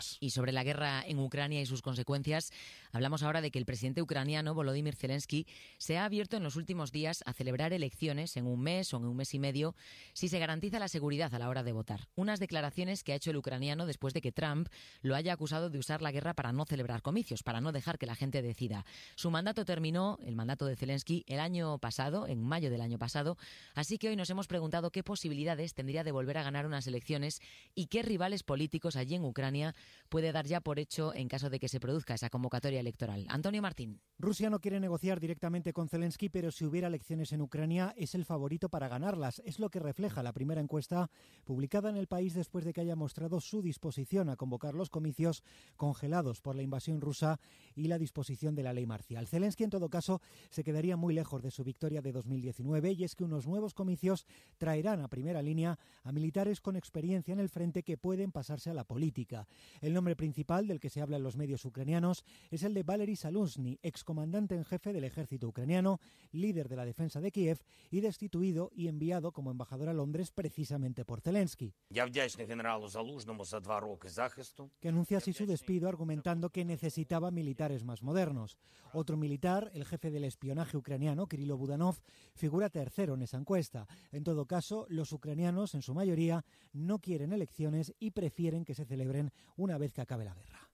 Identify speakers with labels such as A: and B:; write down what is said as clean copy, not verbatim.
A: Y sobre la guerra en Ucrania y sus consecuencias, hablamos ahora de que el presidente ucraniano Volodymyr Zelensky se ha abierto en los últimos días a celebrar elecciones en un mes o en un mes y medio si se garantiza la seguridad a la hora de votar. Unas declaraciones que ha hecho el ucraniano después de que Trump lo haya acusado de usar la guerra para no celebrar comicios, para no dejar que la gente decida. Su mandato terminó, el mandato de Zelensky, el año pasado, en mayo del año pasado, así que hoy nos hemos preguntado qué posibilidades tendría de volver a ganar unas elecciones y qué rivales políticos allí en Ucrania puede dar ya por hecho en caso de que se produzca esa convocatoria electoral. Antonio Martín.
B: Rusia no quiere negociar directamente con Zelensky, pero si hubiera elecciones en Ucrania es el favorito para ganarlas. Es lo que refleja la primera encuesta publicada en El País después de que haya mostrado su disposición a convocar los comicios congelados por la invasión rusa y la disposición de la ley marcial. Zelensky, en todo caso, se quedaría muy lejos de su victoria de 2019 y es que unos nuevos comicios traerán a primera línea a militares con experiencia en el frente que pueden pasarse a la política. El nombre principal del que se habla en los medios ucranianos es el de Valery Zaluzhny, excomandante en jefe del ejército ucraniano, líder de la defensa de Kiev y destituido y enviado como embajador a Londres precisamente por Zelensky, que anuncia así su despido argumentando que necesitaba militares más modernos. Otro militar, el jefe del espionaje ucraniano, Kirilo Budanov, figura tercero en esa encuesta. En todo caso, los ucranianos, en su mayoría, no quieren elecciones y prefieren que se celebren una vez que acabe la guerra.